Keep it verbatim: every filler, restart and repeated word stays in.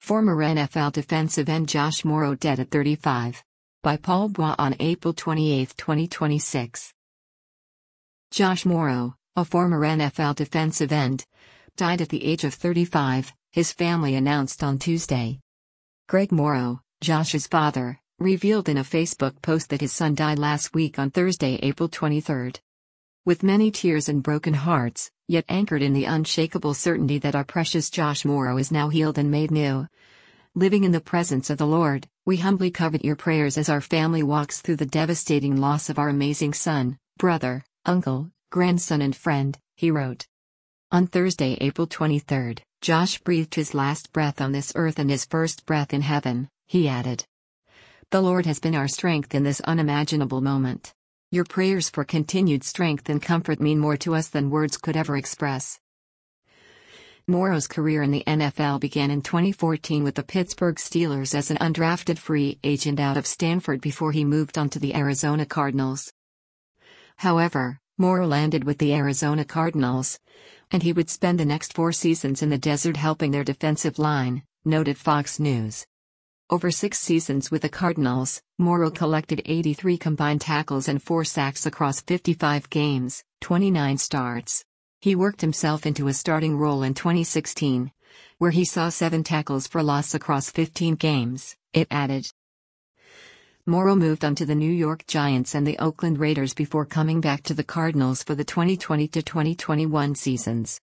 Former N F L defensive end Josh Morrow dead at thirty-five. By Paul Bois on April twenty-eighth, twenty twenty-six. Josh Morrow, a former N F L defensive end, died at the age of thirty-five, his family announced on Tuesday. Greg Morrow, Josh's father, revealed in a Facebook post that his son died last week on Thursday, April twenty-third. With many tears and broken hearts, yet anchored in the unshakable certainty that our precious Josh Morrow is now healed and made new. Living in the presence of the Lord, we humbly covet your prayers as our family walks through the devastating loss of our amazing son, brother, uncle, grandson and friend, he wrote. On Thursday, April twenty-third, Josh breathed his last breath on this earth and his first breath in heaven, he added. The Lord has been our strength in this unimaginable moment. Your prayers for continued strength and comfort mean more to us than words could ever express. Morrow's career in the N F L began in twenty fourteen with the Pittsburgh Steelers as an undrafted free agent out of Stanford before he moved on to the Arizona Cardinals. However, Morrow landed with the Arizona Cardinals, and he would spend the next four seasons in the desert helping their defensive line, noted Fox News. Over six seasons with the Cardinals, Morrow collected eighty-three combined tackles and four sacks across fifty-five games, twenty-nine starts. He worked himself into a starting role in twenty sixteen, where he saw seven tackles for loss across fifteen games, it added. Morrow moved on to the New York Giants and the Oakland Raiders before coming back to the Cardinals for the twenty twenty to twenty twenty-one seasons.